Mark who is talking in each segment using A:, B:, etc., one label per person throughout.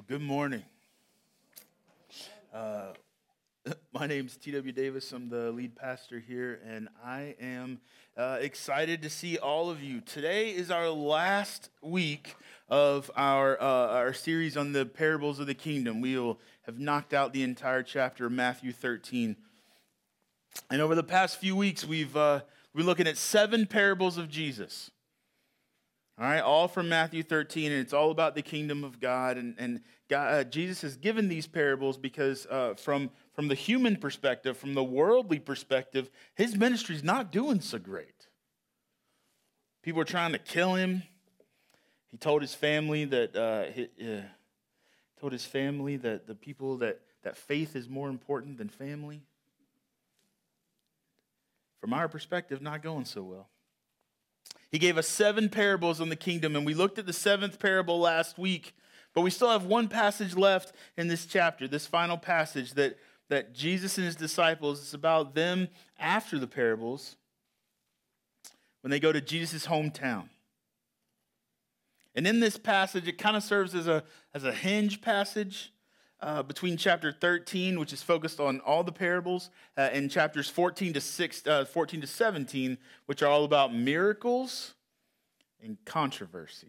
A: Good morning. My name's T.W. Davis. I'm the lead pastor here, and I am excited to see all of you. Today is our last week of our series on the parables of the kingdom. We'll have knocked out the entire chapter of Matthew 13. And over the past few weeks, we've been looking at 7 parables of Jesus. All right, all from Matthew 13, and it's all about the kingdom of God. And God, Jesus has given these parables because from the human perspective, from the worldly perspective, his ministry is not doing so great. People are trying to kill him. He told his family that the people that faith is more important than family. From our perspective, not going so well. He gave us 7 parables on the kingdom, and we looked at the 7th parable last week, but we still have one passage left in this chapter, this final passage that Jesus and his disciples, it's about them after the parables, when they go to Jesus' hometown. And in this passage, it kind of serves as a hinge passage between chapter 13, which is focused on all the parables, and chapters 14 to 17, which are all about miracles and controversy.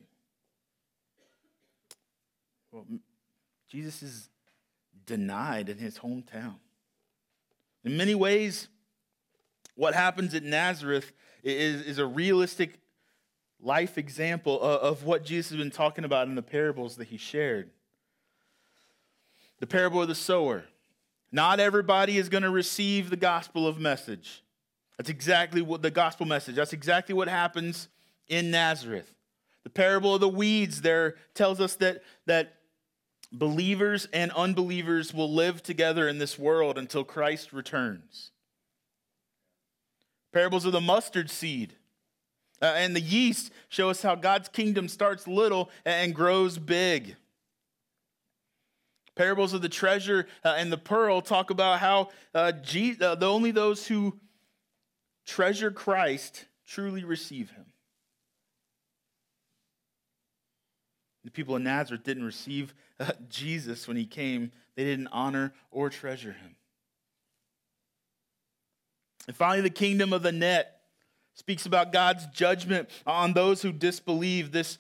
A: Well, Jesus is denied in his hometown. In many ways, what happens at Nazareth is a realistic life example of what Jesus has been talking about in the parables that he shared. The parable of the sower. Not everybody is going to receive the gospel of message. That's exactly what the gospel message. That's exactly what happens in Nazareth. The parable of the weeds there tells us that believers and unbelievers will live together in this world until Christ returns. Parables of the mustard seed and the yeast show us how God's kingdom starts little and grows big. Parables of the treasure and the pearl talk about how only those who treasure Christ truly receive him. The people in Nazareth didn't receive Jesus when he came. They didn't honor or treasure him. And finally, the kingdom of the net speaks about God's judgment on those who disbelieve. This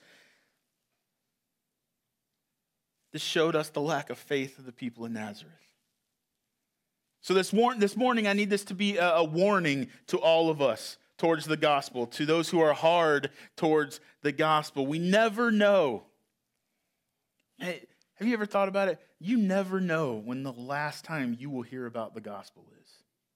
A: showed us the lack of faith of the people in Nazareth. So this morning, I need this to be a warning to all of us towards the gospel, to those who are hard towards the gospel. We never know. Hey, have you ever thought about it? You never know when the last time you will hear about the gospel is.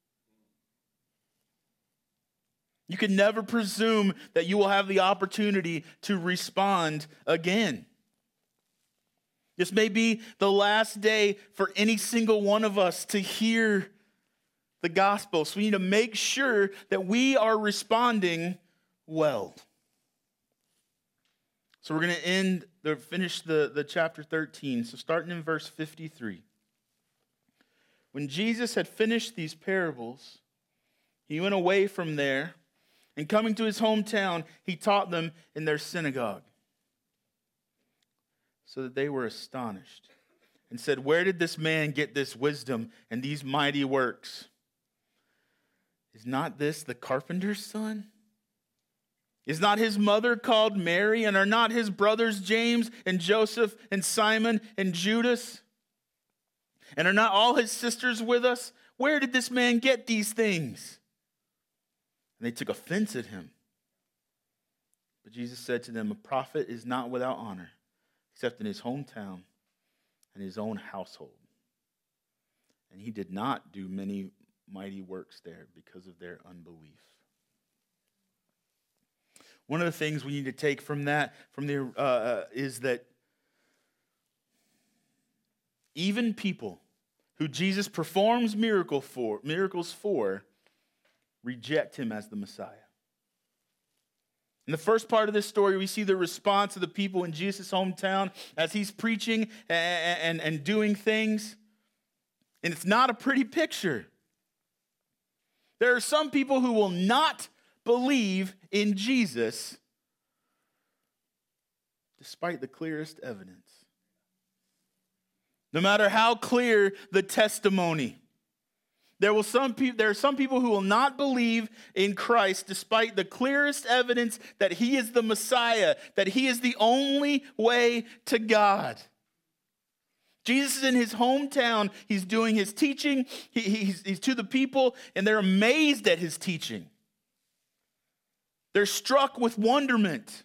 A: You can never presume that you will have the opportunity to respond again. This may be the last day for any single one of us to hear the gospel. So we need to make sure that we are responding well. So we're going to finish the chapter 13. So starting in verse 53. When Jesus had finished these parables, he went away from there, and coming to his hometown, he taught them in their synagogue, so that they were astonished and said, "Where did this man get this wisdom and these mighty works? Is not this the carpenter's son? Is not his mother called Mary? And are not his brothers James and Joseph and Simon and Judas? And are not all his sisters with us? Where did this man get these things?" And they took offense at him. But Jesus said to them, "A prophet is not without honor, except in his hometown and his own household." And he did not do many mighty works there because of their unbelief. One of the things we need to take from that, is that even people who Jesus performs miracles for, reject him as the Messiah. In the first part of this story, we see the response of the people in Jesus' hometown as he's preaching and doing things. And it's not a pretty picture. There are some people who will not believe in Jesus despite the clearest evidence. No matter how clear the testimony. There are some people who will not believe in Christ despite the clearest evidence that he is the Messiah, that he is the only way to God. Jesus is in his hometown. He's doing his teaching. He's to the people, and they're amazed at his teaching. They're struck with wonderment.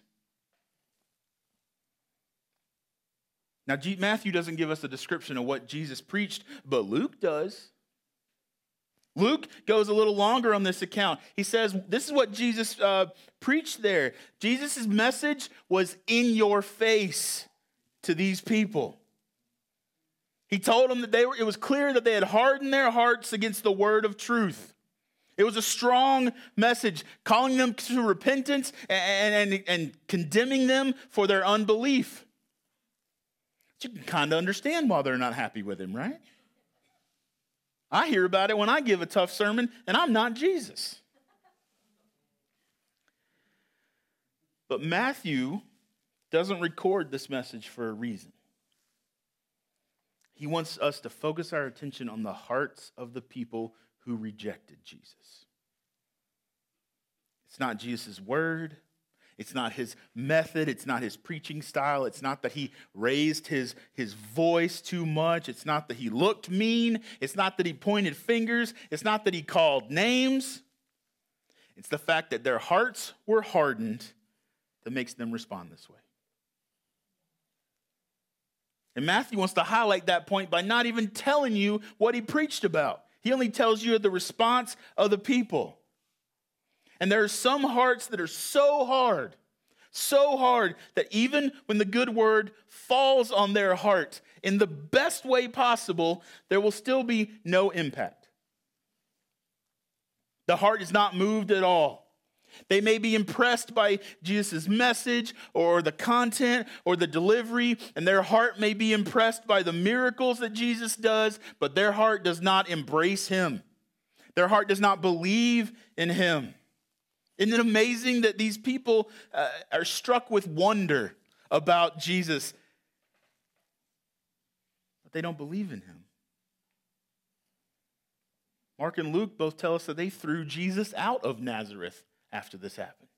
A: Now, Matthew doesn't give us a description of what Jesus preached, but Luke does. Luke goes a little longer on this account. He says, this is what Jesus preached there. Jesus' message was in your face to these people. He told them that it was clear that they had hardened their hearts against the word of truth. It was a strong message, calling them to repentance and condemning them for their unbelief. But you can kind of understand why they're not happy with him, right? I hear about it when I give a tough sermon, and I'm not Jesus. But Matthew doesn't record this message for a reason. He wants us to focus our attention on the hearts of the people who rejected Jesus. It's not Jesus' word. It's not his method. It's not his preaching style. It's not that he raised his voice too much. It's not that he looked mean. It's not that he pointed fingers. It's not that he called names. It's the fact that their hearts were hardened that makes them respond this way. And Matthew wants to highlight that point by not even telling you what he preached about. He only tells you the response of the people. And there are some hearts that are so hard that even when the good word falls on their heart in the best way possible, there will still be no impact. The heart is not moved at all. They may be impressed by Jesus' message or the content or the delivery, and their heart may be impressed by the miracles that Jesus does, but their heart does not embrace him. Their heart does not believe in him. Isn't it amazing that these people are struck with wonder about Jesus, but they don't believe in him? Mark and Luke both tell us that they threw Jesus out of Nazareth after this happened.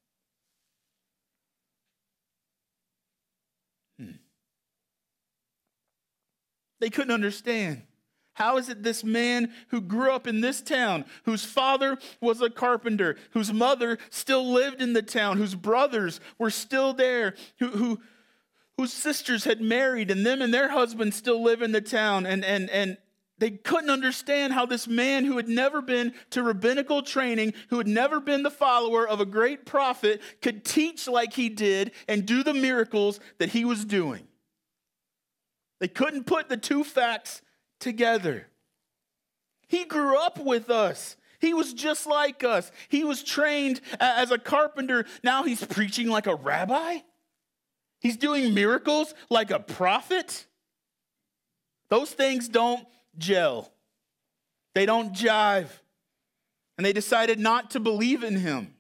A: They couldn't understand. How is it this man who grew up in this town, whose father was a carpenter, whose mother still lived in the town, whose brothers were still there, whose sisters had married, and them and their husbands still live in the town, and they couldn't understand how this man who had never been to rabbinical training, who had never been the follower of a great prophet, could teach like he did and do the miracles that he was doing. They couldn't put the two facts together. He grew up with us. He was just like us. He was trained as a carpenter. Now he's preaching like a rabbi. He's doing miracles like a prophet. Those things don't gel. They don't jive. And they decided not to believe in him.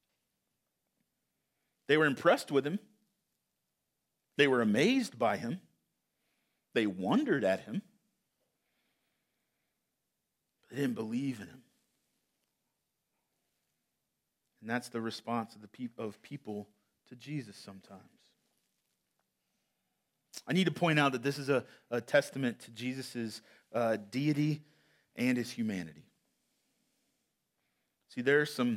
A: They were impressed with him. They were amazed by him. They wondered at him. They didn't believe in him. And that's the response of people to Jesus sometimes. I need to point out that this is a testament to Jesus' deity and his humanity. See, there are some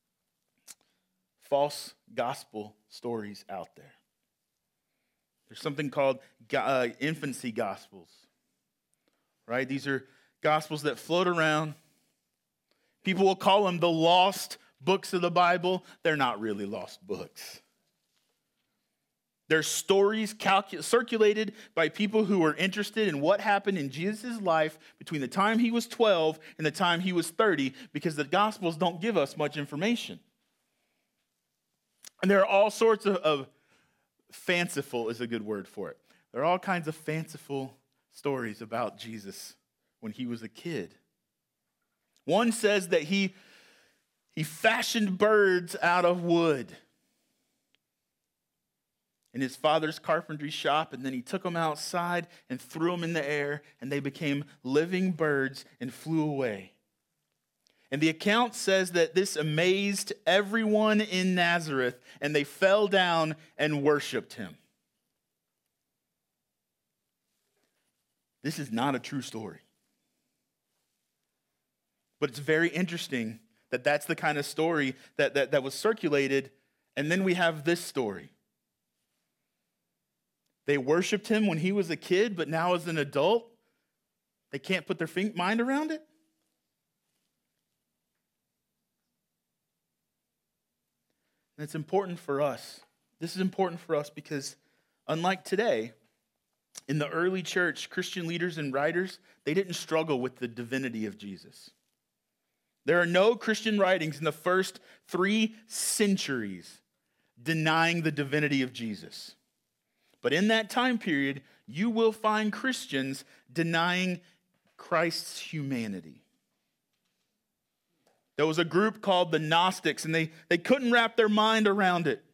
A: false gospel stories out there. There's something called infancy gospels, right? These are gospels that float around. People will call them the lost books of the Bible. They're not really lost books. They're stories circulated by people who were interested in what happened in Jesus' life between the time he was 12 and the time he was 30, because the Gospels don't give us much information. And there are all sorts of fanciful is a good word for it. There are all kinds of fanciful stories about Jesus when he was a kid. One says that he fashioned birds out of wood. in his father's carpentry shop, and then he took them outside and threw them in the air, and they became living birds and flew away. And the account says that this amazed everyone in Nazareth, and they fell down and worshiped him. This is not a true story. But it's very interesting that that's the kind of story that was circulated, and then we have this story. They worshiped him when he was a kid, but now as an adult, they can't put their mind around it? And it's important for us. This is important for us because unlike today, in the early church, Christian leaders and writers, they didn't struggle with the divinity of Jesus. There are no Christian writings in the first 3 centuries denying the divinity of Jesus. But in that time period, you will find Christians denying Christ's humanity. There was a group called the Gnostics, and they couldn't wrap their mind around it.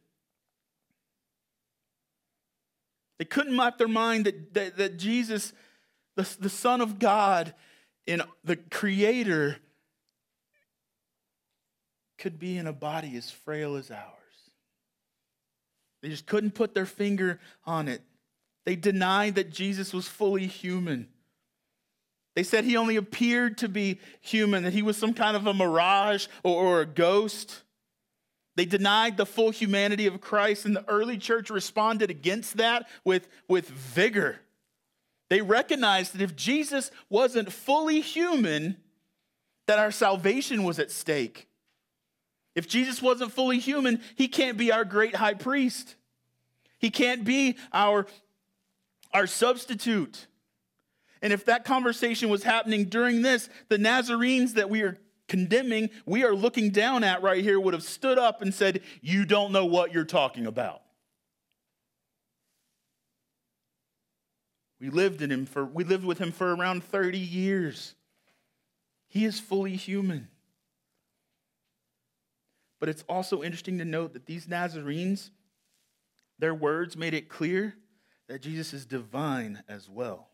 A: They couldn't wrap their mind that Jesus, the Son of God, and the Creator, could be in a body as frail as ours. They just couldn't put their finger on it. They denied that Jesus was fully human. They said he only appeared to be human, that he was some kind of a mirage or a ghost. They denied the full humanity of Christ, and the early church responded against that with vigor. They recognized that if Jesus wasn't fully human, that our salvation was at stake. If Jesus wasn't fully human, he can't be our great high priest. He can't be our substitute. And if that conversation was happening during this, the Nazarenes that we are condemning, we are looking down at right here, would have stood up and said, "You don't know what you're talking about." We lived with him for around 30 years. He is fully human. But it's also interesting to note that these Nazarenes, their words made it clear that Jesus is divine as well.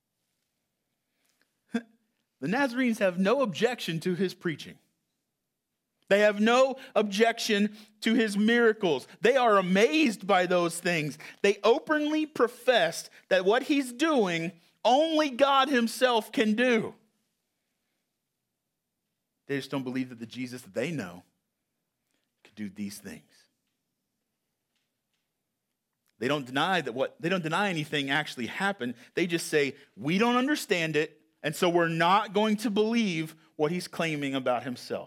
A: The Nazarenes have no objection to his preaching. They have no objection to his miracles. They are amazed by those things. They openly professed that what he's doing, only God himself can do. They just don't believe that the Jesus that they know could do these things. They don't deny anything actually happened. They just say, we don't understand it, and so we're not going to believe what he's claiming about himself.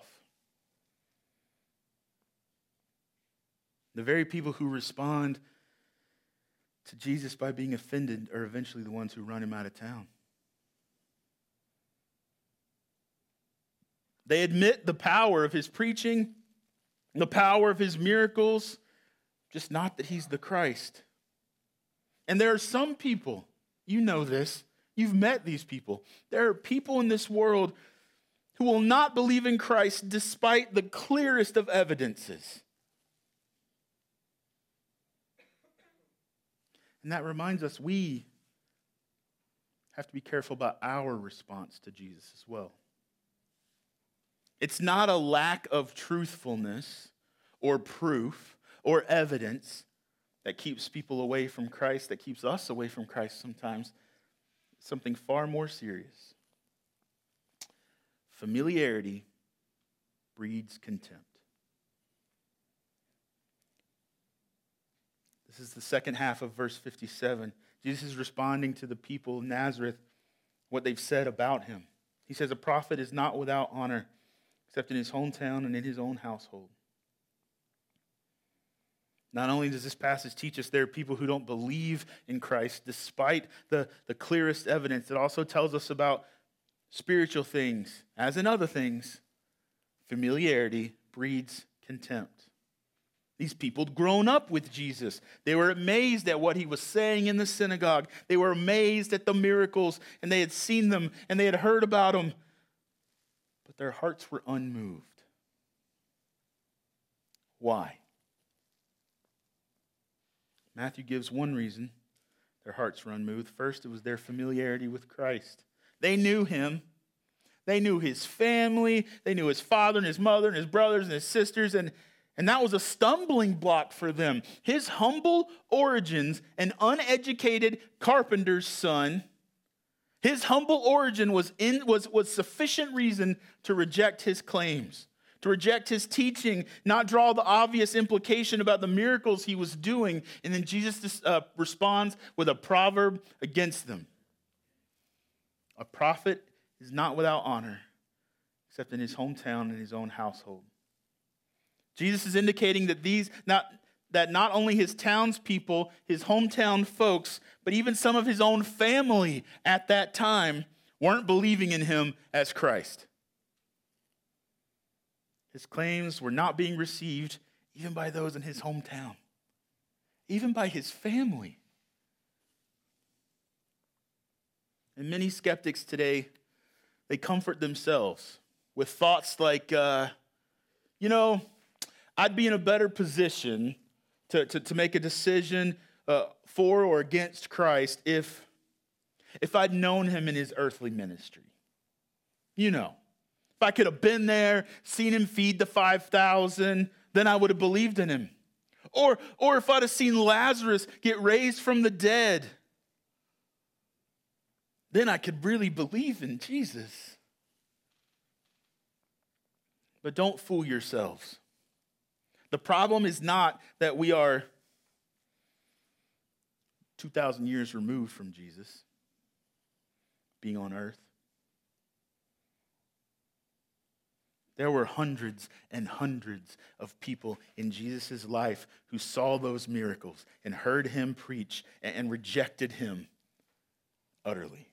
A: The very people who respond to Jesus by being offended are eventually the ones who run him out of town. They admit the power of his preaching, the power of his miracles, just not that he's the Christ. And there are some people, you know this, you've met these people. There are people in this world who will not believe in Christ despite the clearest of evidences. And that reminds us we have to be careful about our response to Jesus as well. It's not a lack of truthfulness or proof or evidence that keeps people away from Christ, that keeps us away from Christ sometimes. It's something far more serious. Familiarity breeds contempt. This is the second half of verse 57. Jesus is responding to the people of Nazareth, what they've said about him. He says, a prophet is not without honor, except in his hometown and in his own household. Not only does this passage teach us there are people who don't believe in Christ despite the clearest evidence, it also tells us about spiritual things. As in other things, familiarity breeds contempt. These people had grown up with Jesus. They were amazed at what he was saying in the synagogue. They were amazed at the miracles, and they had seen them, and they had heard about them. But their hearts were unmoved. Why? Matthew gives one reason their hearts were unmoved. First, it was their familiarity with Christ. They knew him. They knew his family. They knew his father and his mother and his brothers and his sisters. And that was a stumbling block for them. His humble origins, an uneducated carpenter's son, his humble origin was sufficient reason to reject his claims, to reject his teaching, not draw the obvious implication about the miracles he was doing. And then Jesus responds with a proverb against them. A prophet is not without honor, except in his hometown and his own household. Jesus is indicating that not only his townspeople, his hometown folks, but even some of his own family at that time weren't believing in him as Christ. His claims were not being received even by those in his hometown, even by his family. And many skeptics today, they comfort themselves with thoughts like, I'd be in a better position to make a decision for or against Christ if I'd known him in his earthly ministry. If I could have been there, seen him feed the 5,000, then I would have believed in him. Or if I'd have seen Lazarus get raised from the dead, then I could really believe in Jesus. But don't fool yourselves. The problem is not that we are 2,000 years removed from Jesus being on earth. There were hundreds and hundreds of people in Jesus' life who saw those miracles and heard him preach and rejected him utterly.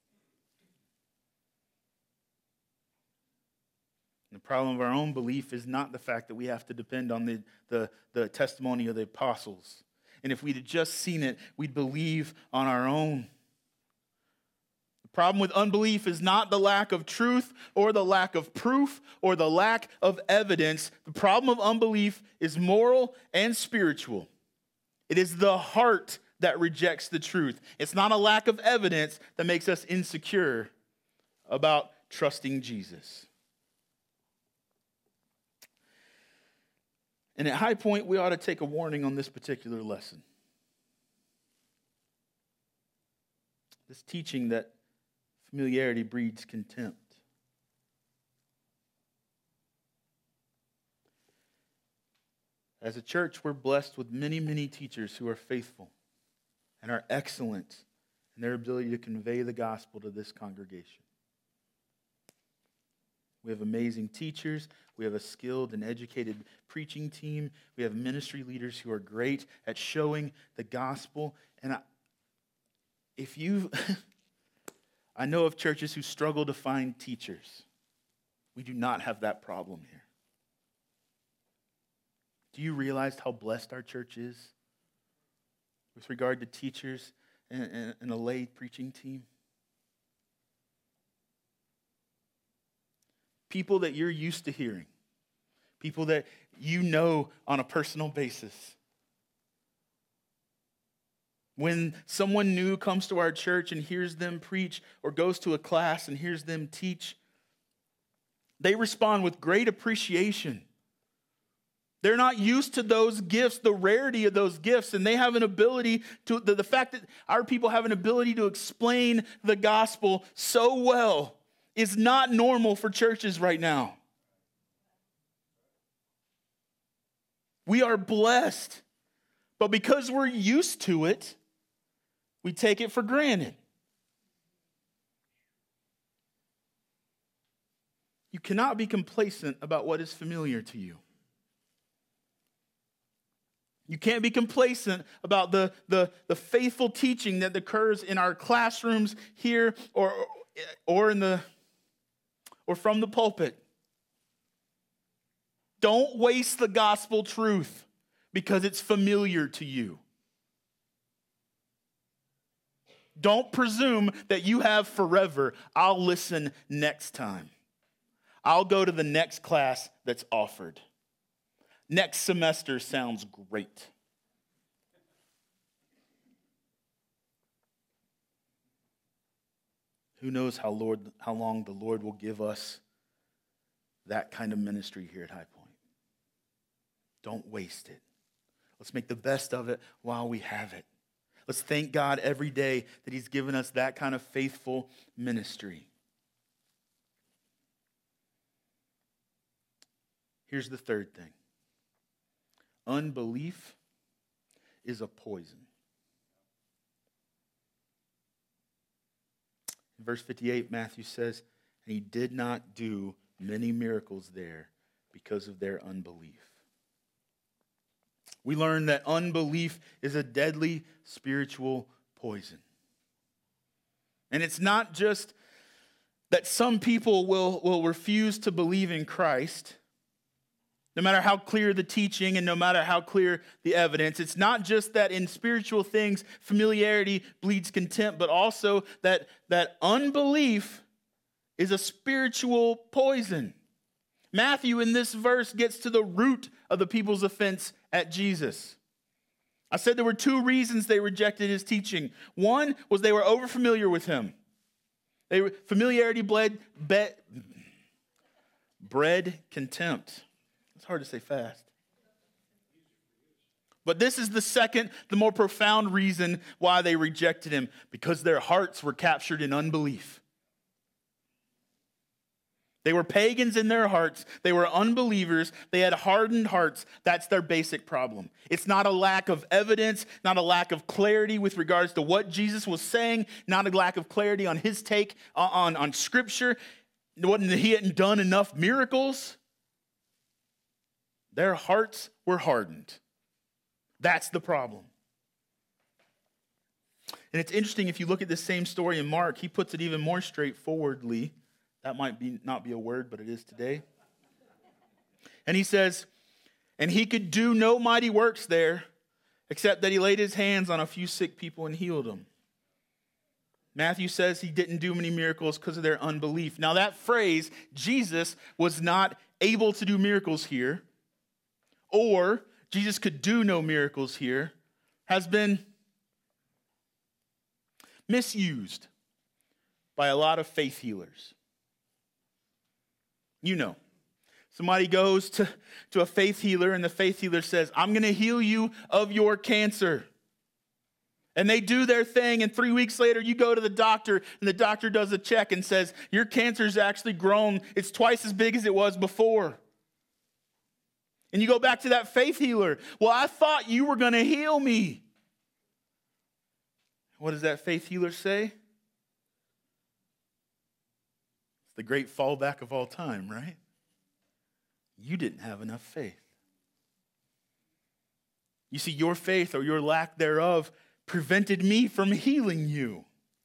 A: The problem of our own belief is not the fact that we have to depend on the testimony of the apostles. And if we'd just seen it, we'd believe on our own. The problem with unbelief is not the lack of truth or the lack of proof or the lack of evidence. The problem of unbelief is moral and spiritual. It is the heart that rejects the truth. It's not a lack of evidence that makes us insecure about trusting Jesus. And at High Point, we ought to take a warning on this particular lesson. This teaching that familiarity breeds contempt. As a church, we're blessed with many, many teachers who are faithful and are excellent in their ability to convey the gospel to this congregation. We have amazing teachers. We have a skilled and educated preaching team. We have ministry leaders who are great at showing the gospel. And I know of churches who struggle to find teachers. We do not have that problem here. Do you realize how blessed our church is with regard to teachers and a lay preaching team? People that you're used to hearing. People that you know on a personal basis. When someone new comes to our church and hears them preach or goes to a class and hears them teach, they respond with great appreciation. They're not used to those gifts, the rarity of those gifts, and they have an ability to, the fact that our people have an ability to explain the gospel so well is not normal for churches right now. We are blessed, but because we're used to it, we take it for granted. You cannot be complacent about what is familiar to you. You can't be complacent about the faithful teaching that occurs in our classrooms here or from the pulpit. Don't waste the gospel truth because it's familiar to you. Don't presume that you have forever. I'll listen next time. I'll go to the next class that's offered. Next semester sounds great. Who knows how long the Lord will give us that kind of ministry here at High Point. Don't waste it. Let's make the best of it while we have it. Let's thank God every day that he's given us that kind of faithful ministry. Here's the third thing. Unbelief is a poison. In verse 58, Matthew says, and he did not do many miracles there because of their unbelief. We learn that unbelief is a deadly spiritual poison. And it's not just that some people will refuse to believe in Christ, no matter how clear the teaching and no matter how clear the evidence. It's not just that in spiritual things, familiarity breeds contempt, but also that unbelief is a spiritual poison. Matthew, in this verse, gets to the root of the people's offense at Jesus. I said there were two reasons they rejected his teaching. One was they were overfamiliar with him. Familiarity bred contempt. It's hard to say fast. But this is the second, the more profound reason why they rejected him, because their hearts were captured in unbelief. They were pagans in their hearts. They were unbelievers. They had hardened hearts. That's their basic problem. It's not a lack of evidence, not a lack of clarity with regards to what Jesus was saying, not a lack of clarity on his take on Scripture. He hadn't done enough miracles. Their hearts were hardened. That's the problem. And it's interesting, if you look at this same story in Mark, he puts it even more straightforwardly. That might not be a word, but it is today. And he says, and he could do no mighty works there, except that he laid his hands on a few sick people and healed them. Matthew says he didn't do many miracles because of their unbelief. Now that phrase, Jesus was not able to do miracles here, or Jesus could do no miracles here, has been misused by a lot of faith healers. You know, somebody goes to a faith healer and the faith healer says, I'm going to heal you of your cancer. And they do their thing, and 3 weeks later you go to the doctor and the doctor does a check and says, your cancer's actually grown. It's twice as big as it was before. And you go back to that faith healer. Well, I thought you were going to heal me. What does that faith healer say? The great fallback of all time, right? You didn't have enough faith. You see, your faith or your lack thereof prevented me from healing you.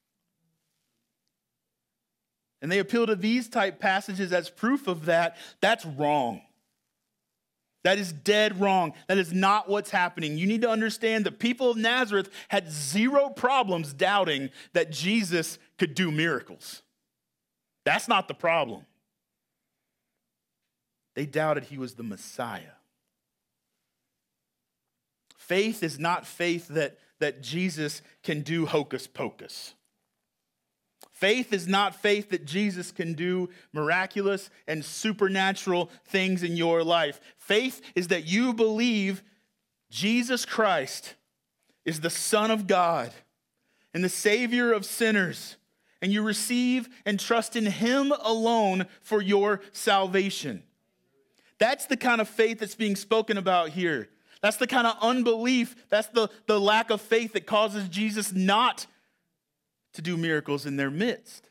A: And they appeal to these type passages as proof of that. That's wrong. That is dead wrong. That is not what's happening. You need to understand the people of Nazareth had zero problems doubting that Jesus could do miracles. That's not the problem. They doubted he was the Messiah. Faith is not faith that Jesus can do hocus pocus. Faith is not faith that Jesus can do miraculous and supernatural things in your life. Faith is that you believe Jesus Christ is the Son of God and the Savior of sinners, and you receive and trust in him alone for your salvation. That's the kind of faith that's being spoken about here. That's the kind of unbelief, that's the lack of faith that causes Jesus not to do miracles in their midst.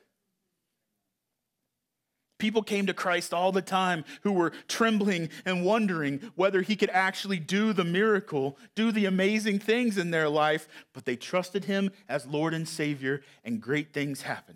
A: People came to Christ all the time who were trembling and wondering whether he could actually do the miracle, do the amazing things in their life, but they trusted him as Lord and Savior, and great things happened.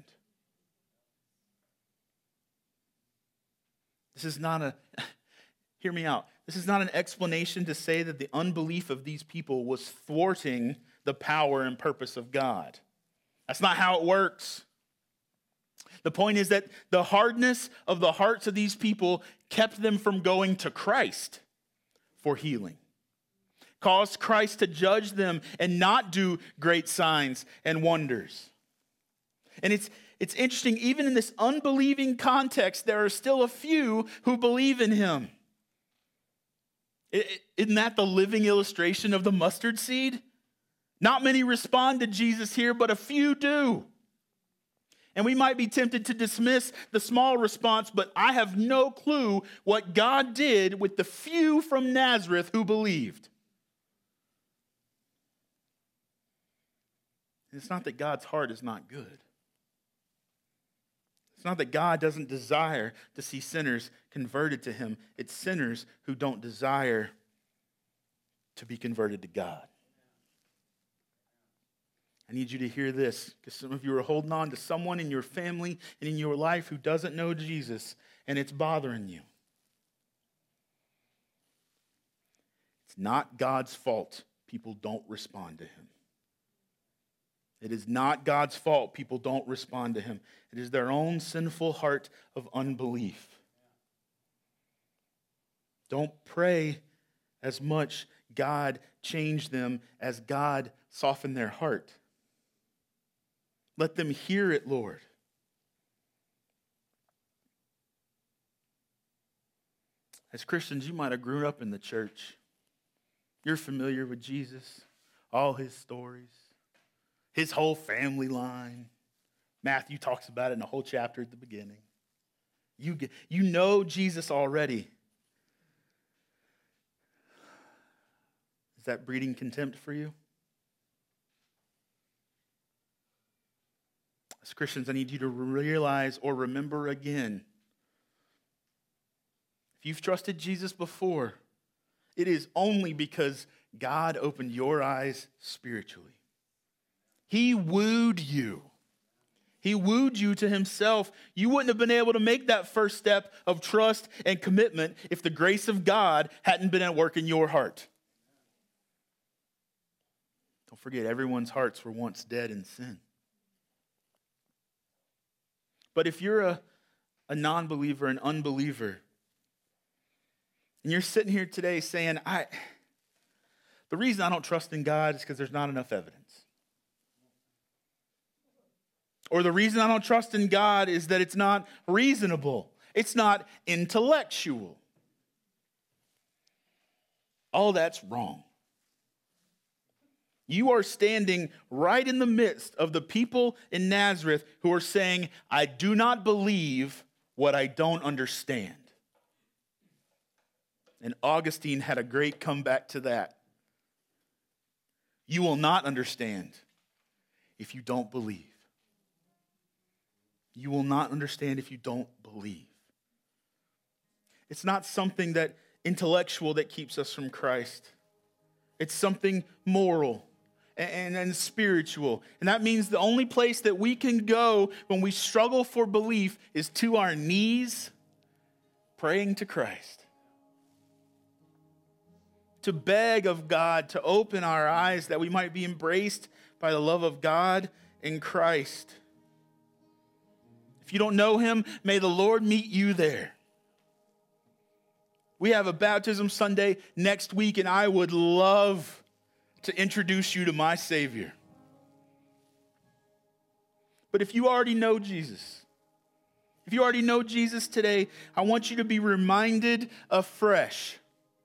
A: This is not hear me out. This is not an explanation to say that the unbelief of these people was thwarting the power and purpose of God. That's not how it works. The point is that the hardness of the hearts of these people kept them from going to Christ for healing, caused Christ to judge them and not do great signs and wonders. And it's interesting, even in this unbelieving context, there are still a few who believe in him. Isn't that the living illustration of the mustard seed? Not many respond to Jesus here, but a few do. And we might be tempted to dismiss the small response, but I have no clue what God did with the few from Nazareth who believed. It's not that God's heart is not good. It's not that God doesn't desire to see sinners converted to him. It's sinners who don't desire to be converted to God. I need you to hear this, because some of you are holding on to someone in your family and in your life who doesn't know Jesus, and it's bothering you. It's not God's fault people don't respond to him. It is not God's fault people don't respond to him. It is their own sinful heart of unbelief. Don't pray as much God change them as God soften their heart. Let them hear it, Lord. As Christians, you might have grown up in the church. You're familiar with Jesus, all his stories, his whole family line. Matthew talks about it in a whole chapter at the beginning. You know Jesus already. Is that breeding contempt for you? As Christians, I need you to realize or remember again, if you've trusted Jesus before, it is only because God opened your eyes spiritually. He wooed you. He wooed you to himself. You wouldn't have been able to make that first step of trust and commitment if the grace of God hadn't been at work in your heart. Don't forget, everyone's hearts were once dead in sin. But if you're a non-believer, an unbeliever, and you're sitting here today saying, the reason I don't trust in God is because there's not enough evidence. Or the reason I don't trust in God is that it's not reasonable. It's not intellectual. All that's wrong. You are standing right in the midst of the people in Nazareth who are saying, I do not believe what I don't understand. And Augustine had a great comeback to that. You will not understand if you don't believe. You will not understand if you don't believe. It's not something that intellectual that keeps us from Christ. It's something moral and spiritual. And that means the only place that we can go when we struggle for belief is to our knees, praying to Christ. To beg of God to open our eyes that we might be embraced by the love of God in Christ. If you don't know him, may the Lord meet you there. We have a baptism Sunday next week, and I would love to introduce you to my Savior. But if you already know Jesus, today, I want you to be reminded afresh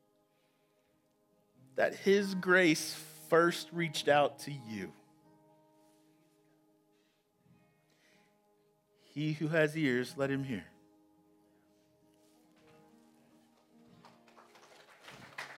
A: that his grace first reached out to you. He who has ears, let him hear.